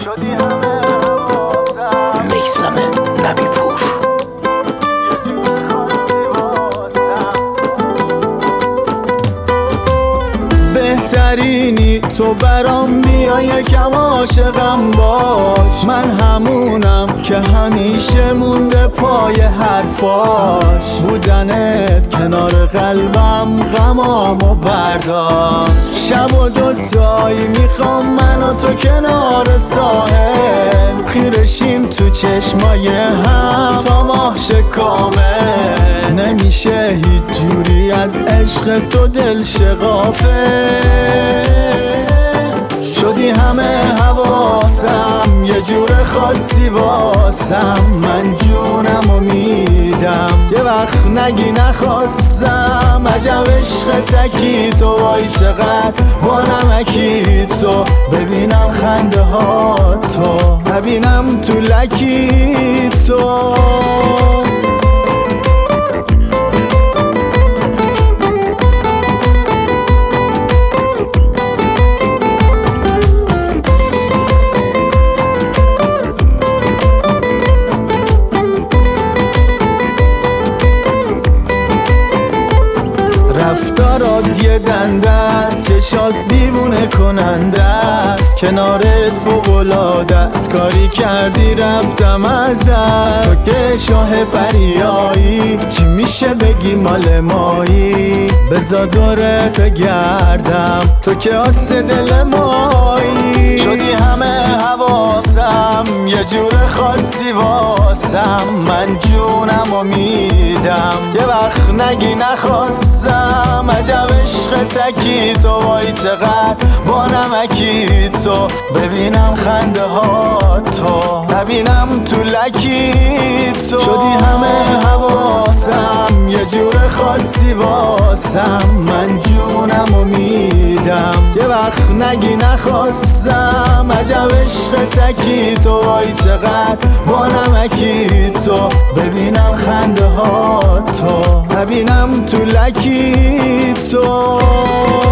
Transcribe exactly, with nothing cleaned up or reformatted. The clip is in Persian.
شدی همه میثم نبی پور. بهترینی تو برام بیا یکم عاشقم باش، من همونم که همیشه مونده پای حرفاش. بودنت کنار قلبم غمامو برداشت. شب و دوتایی میخوام من و تو کنار ساحل، خیرشیم تو چشمای هم تا ماهش کامل. نمیشه هیچ جوری از عشق تو دل شغافه. شدی همه حواسم، یه جور خاصی واسم. من جونمو میدم، یه وقت نگی نخواستم. عجب عشق تکی تو، وای چقدر با نمکی تو. ببینم خنده ها تو، ببینم تو لکی تو. رفتارات یه دنده است، چشات دیوونه کننده است. کنارت فوق‌العاده است، کاری کردی رفتم از دست. تو که شاه پریایی، چی میشه بگی مال مایی؟ بذار دورت بگردم، تو که آس دل مایی. شدی همه حواسم، یه جور خاصی واسم. من جونمو میدم، یه وقت نگی نخواستم. عجب عشق تکی تو، وای چقدر با نمکی تو. ببینم خنده ها تو، ببینم تو لکی تو. شدی همه حواسم، یه جور خاصی واسم. من جونمو میدم، یه وقت نگی نخواستم. عجب عشق تکی تو، وای چقدر با نمکی تو. ببینم خنده ها تو، ببینم تو لکی تو.